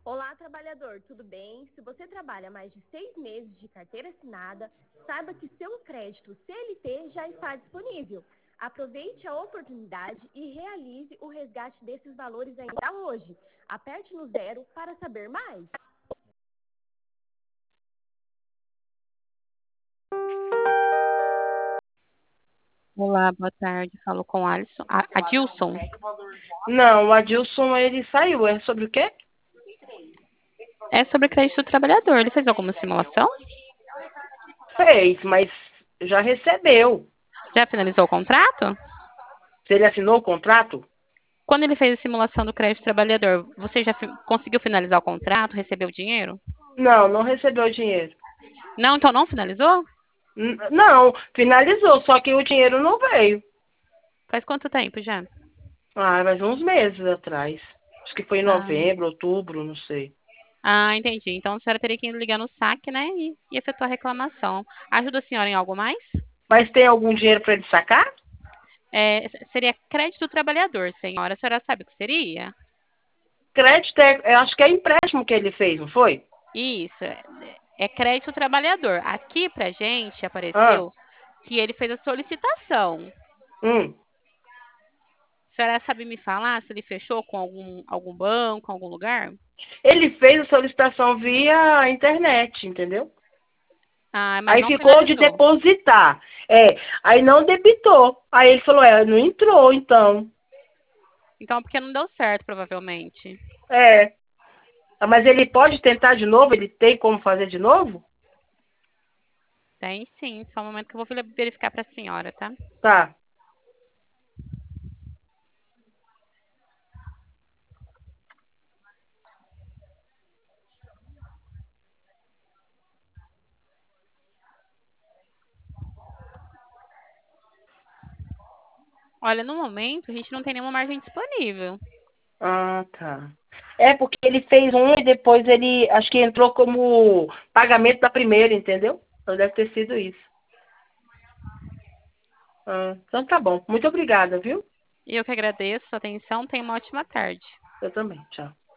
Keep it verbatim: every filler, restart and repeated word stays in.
Olá, trabalhador, tudo bem? Se você trabalha mais de seis meses de carteira assinada, saiba que seu crédito C L T já está disponível. Aproveite a oportunidade e realize o resgate desses valores ainda hoje. Aperte no zero para saber mais. Olá, boa tarde. Falo com Alisson. A Adilson. Não, o Adilson, ele saiu. É sobre o quê? É sobre crédito do trabalhador. Ele fez alguma simulação? Fez, mas já recebeu. Já finalizou o contrato? Se ele assinou o contrato? Quando ele fez a simulação do crédito do trabalhador, você já fi- conseguiu finalizar o contrato? Recebeu o dinheiro? Não, não recebeu o dinheiro. Não, então não finalizou? N- Não, finalizou, só que o dinheiro não veio. Faz quanto tempo já? Ah, mas uns meses atrás. Acho que foi em Ah, novembro, outubro, não sei. ah, entendi. Então a senhora teria que ligar no saque, né? E, e efetuar a reclamação. Ajuda a senhora em algo mais? Mas tem algum dinheiro para ele sacar? É, seria crédito do trabalhador, senhora. A senhora sabe o que seria? Crédito, é, eu acho que é empréstimo que ele fez, não foi? Isso, é, é crédito trabalhador. Aqui pra gente Ah, apareceu que ele fez a solicitação. hum. A senhora sabe me falar se ele fechou com algum, algum banco, algum lugar? Ele fez a solicitação via internet, entendeu? Ah, mas Aí não ficou de finalizou. depositar. É, aí não debitou. Aí ele falou, é, não entrou, então. Então, porque não deu certo, provavelmente. É. Ah, mas ele pode tentar de novo? Ele tem como fazer de novo? Tem sim, só um momento que eu vou verificar para a senhora, tá? Tá. Olha, no momento a gente não tem nenhuma margem disponível. Ah, tá. É porque ele fez um e depois ele, acho que entrou como pagamento da primeira, entendeu? Então deve ter sido isso. Ah, então tá bom. Muito obrigada, viu? E eu que agradeço a atenção. Tenha uma ótima tarde. Eu também. Tchau.